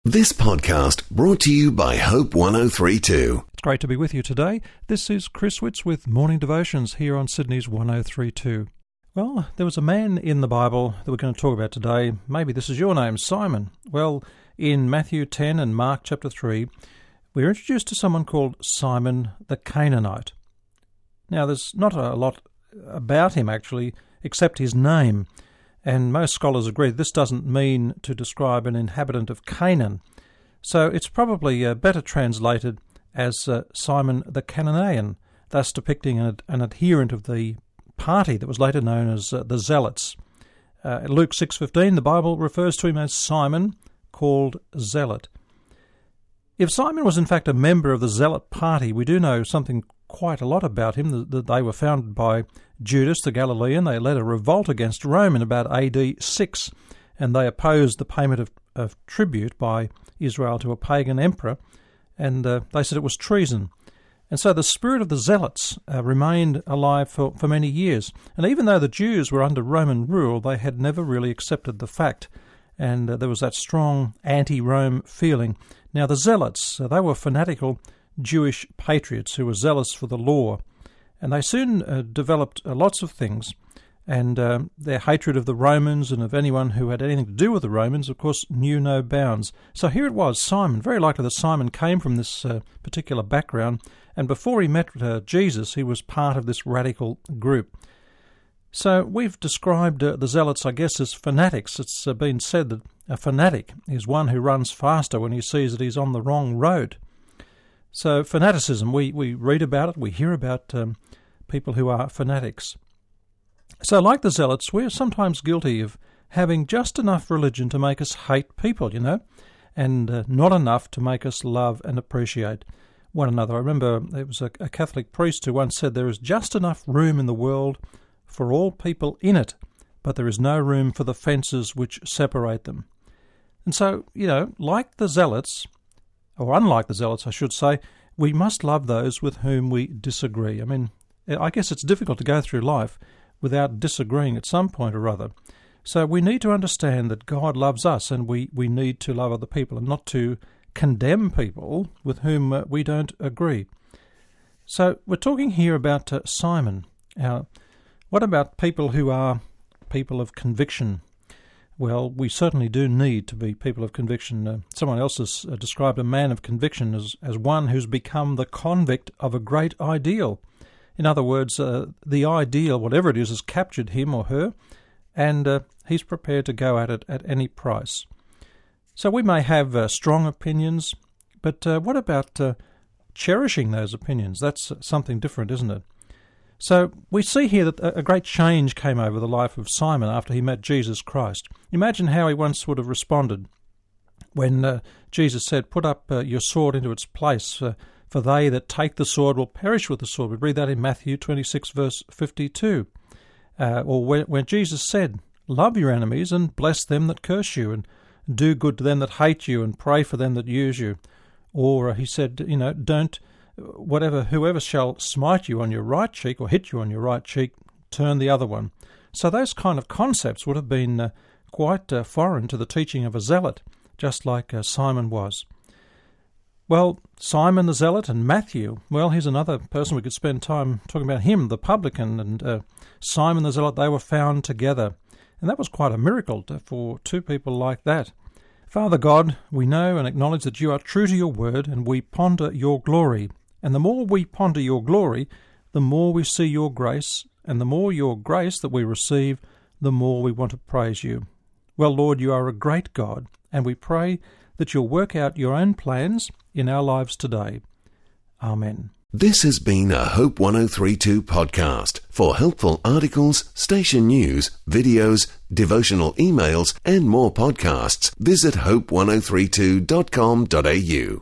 This podcast brought to you by Hope 1032. It's great to be with you today. This is Chris Witz with Morning Devotions here on Sydney's 1032. Well, there was a man in the Bible that we're going to talk about today. Maybe this is your name, Simon. Well, in Matthew 10 and Mark chapter 3, we're introduced to someone called Simon the Canaanite. Now, there's not a lot about him, actually, except his name. And most scholars agree this doesn't mean to describe an inhabitant of Canaan. So it's probably better translated as Simon the Canaanian, thus depicting an adherent of the party that was later known as the Zealots. Luke 6:15, the Bible refers to him as Simon, called Zealot. If Simon was in fact a member of the Zealot party, we do know something quite a lot about him, that they were founded by Judas the Galilean. They led a revolt against Rome in about AD 6, and they opposed the payment of tribute by Israel to a pagan emperor, and they said it was treason. And so the spirit of the Zealots remained alive for many years. And even though the Jews were under Roman rule, they had never really accepted the fact, and there was that strong anti-Rome feeling. Now the Zealots, they were fanatical Jewish patriots who were zealous for the law, and they soon developed lots of things, and their hatred of the Romans and of anyone who had anything to do with the Romans, of course, knew no bounds. So here it was, Simon. Very likely that Simon came from this particular background, and before he met Jesus, he was part of this radical group. So we've described the Zealots, I guess, as fanatics. It's been said that a fanatic is one who runs faster when he sees that he's on the wrong road. So fanaticism, we read about it, we hear about people who are fanatics. So like the Zealots, we're sometimes guilty of having just enough religion to make us hate people, and not enough to make us love and appreciate one another. I remember it was a Catholic priest who once said there is just enough room in the world for all people in it, but there is no room for the fences which separate them. And so, like the Zealots, or unlike the Zealots, I should say, we must love those with whom we disagree. I mean, I guess it's difficult to go through life without disagreeing at some point or other. So we need to understand that God loves us, and we need to love other people and not to condemn people with whom we don't agree. So we're talking here about Simon. What about people who are people of conviction? Well, we certainly do need to be people of conviction. Someone else has described a man of conviction as one who's become the convict of a great ideal. In other words, the ideal, whatever it is, has captured him or her, and he's prepared to go at it at any price. So we may have strong opinions, but what about cherishing those opinions? That's something different, isn't it? So we see here that a great change came over the life of Simon after he met Jesus Christ. Imagine how he once would have responded when Jesus said, "Put up your sword into its place, for they that take the sword will perish with the sword." We read that in Matthew 26, verse 52. Or when Jesus said, "Love your enemies and bless them that curse you, and do good to them that hate you, and pray for them that use you." Or he said, whoever shall smite you on your right cheek or hit you on your right cheek, turn the other one. So those kind of concepts would have been quite foreign to the teaching of a zealot, just like Simon was. Well, Simon the Zealot and Matthew, well, here's another person we could spend time talking about him, the publican, and Simon the Zealot, they were found together. And that was quite a miracle for two people like that. Father God, we know and acknowledge that you are true to your word, and we ponder your glory. And the more we ponder your glory, the more we see your grace, and the more your grace that we receive, the more we want to praise you. Well, Lord, you are a great God, and we pray that you'll work out your own plans in our lives today. Amen. This has been a Hope 1032 podcast. For helpful articles, station news, videos, devotional emails, and more podcasts, visit hope1032.com.au.